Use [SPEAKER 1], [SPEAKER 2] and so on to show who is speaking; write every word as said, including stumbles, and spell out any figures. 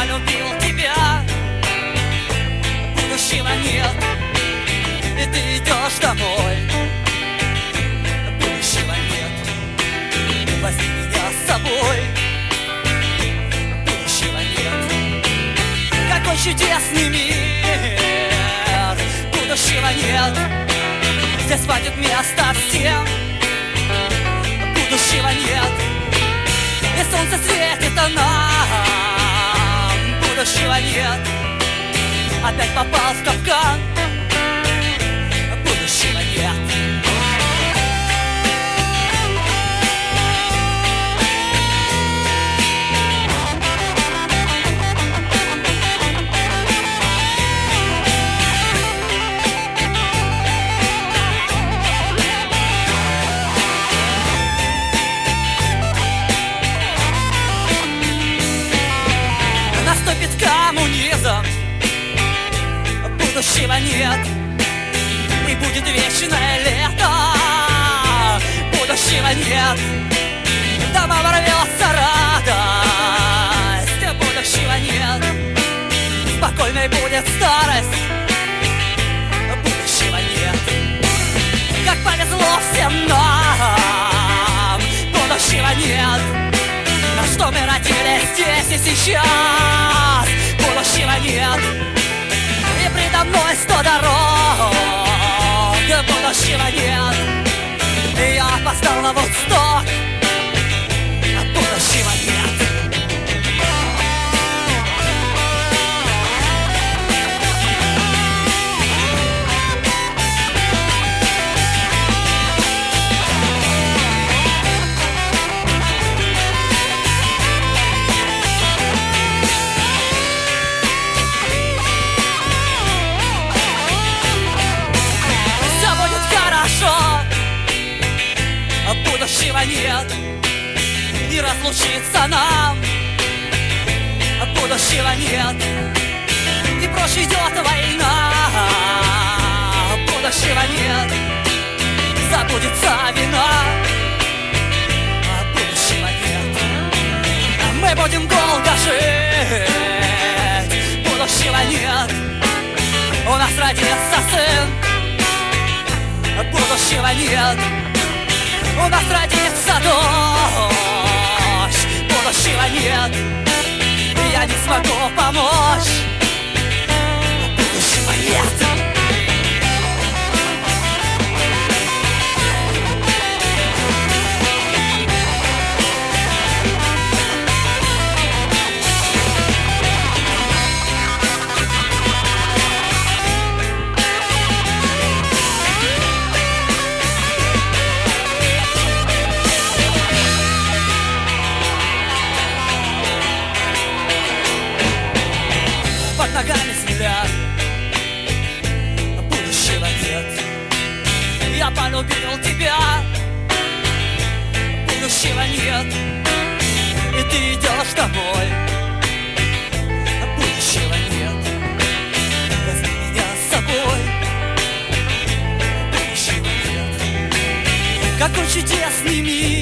[SPEAKER 1] полюбил тебя, будущего нет, и ты идешь домой. Будущего нет, возьми меня с собой. Будущего нет, какой чудесный мир. Будущего нет, здесь хватит места всем. Будущего нет, и солнце светит нам. Будущего нет, опять попал в капкан. Будущего нет. Наступит коммунизм, будущего нет, и будет вечное лето. Будущего нет, дома ворвется радость. Будущего нет, спокойной будет старость. Будущего нет, как повезло всем нам. Будущего нет, на что мы родились здесь и сейчас. Будущего нет, и предо мной сто дорог. Будущего нет, и я опоздал на Вудсток. Будущего нет. Будущего нет, и разлучиться нам. Будущего нет, и прочь идет война. Будущего нет, забудется вина. Будущего нет, мы будем долго жить. Будущего нет, у нас родится сын. Будущего нет, у нас родится дождь. Будущего нет, и я не смогу помочь. Будущего нет. Под ногами земля, будущего нет. Я полюбил тебя, будущего нет, и ты идешь домой. Будущего нет, возьми меня с собой. Будущего нет, какой чудесный мир.